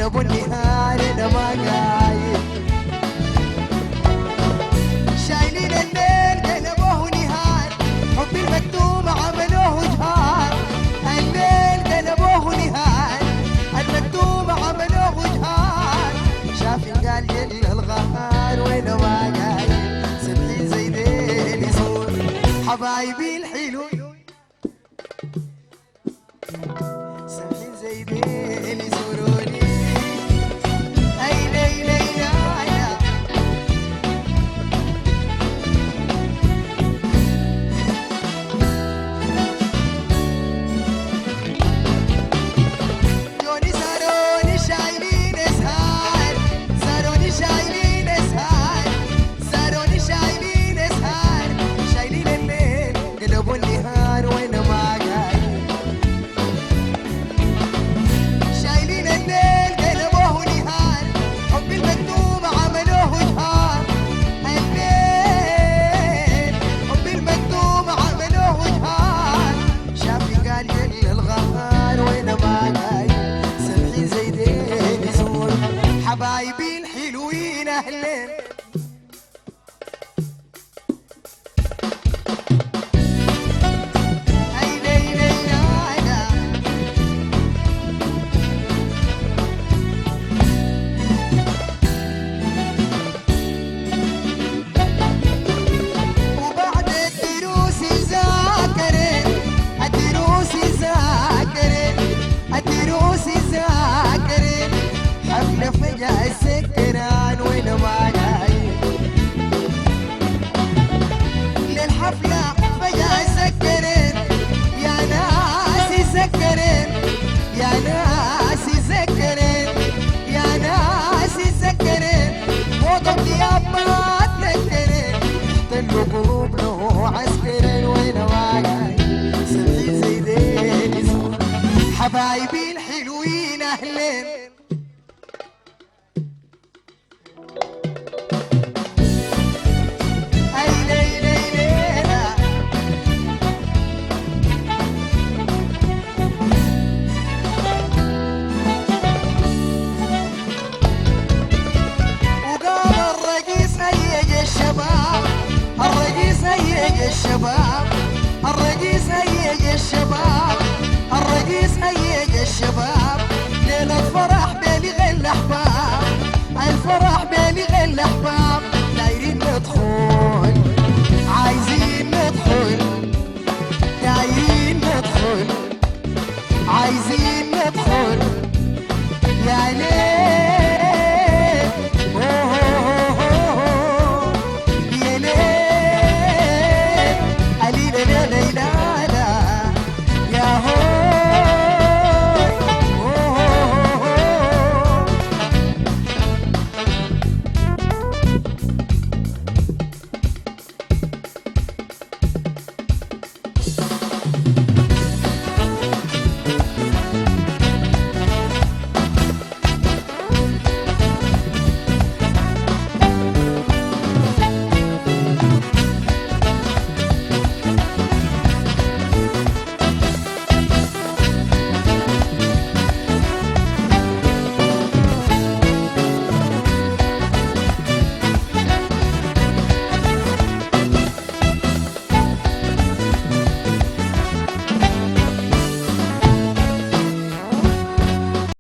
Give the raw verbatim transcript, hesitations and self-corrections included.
قلبوا النهار انا ما قايل، شايلين الليل قلبوه نهار، حب المكتوب عملوه جهار، الليل قلبوه نهار، المكتوب عملوه جهار، شاف قال جل الغهار وانا ما قايل، سبحين زي ذيل يزور حبايبي الحلوين، سبحين زي ذيل يزوروني. اي لي لي لا لا جوني زاروني شايلين اسهار، زاروني شايلين اسهار، زاروني شايلين اسهار، شايلين الليل قلبوا النهار وانا ما قايل، شايلين الليل قلبوه نهار، حب المكتوب عملوه جهار، الليل حب المكتوب عملوه جهار، شافي قال جل الغهار وانا ما قايل، سامحين زي دين يزور حبايبي الحلوين اهلين. اي لي لي لا لا وبعد الدروس ذاكرين، الدروس ذاكرين، الدروس ذاكرين، حفلة فجأة السكران وانا ما قايل، للحفلة فجأة سكرين، يا ناس سكرين، يا ناس سكرين، يا ناس سكرين، فوق الثياب ما تذكرين، احتلوا قلوبنا وعسكرين وانا ما قايل، سامحين زي ذيل يزور حبايبي الحلوين اهلين. اي لي لي ليلى وقال الرقيص هيج الشباب، الرقيص هيج الشباب، الرقيص هيج الشباب، الرقيص هيج الشباب، ليلة فرح بين غير الاحباب، الفرح بين غير الاحباب، دايرين ندخل عايزين ندخل، دايرين ندخل عايزين ندخل، يا ليل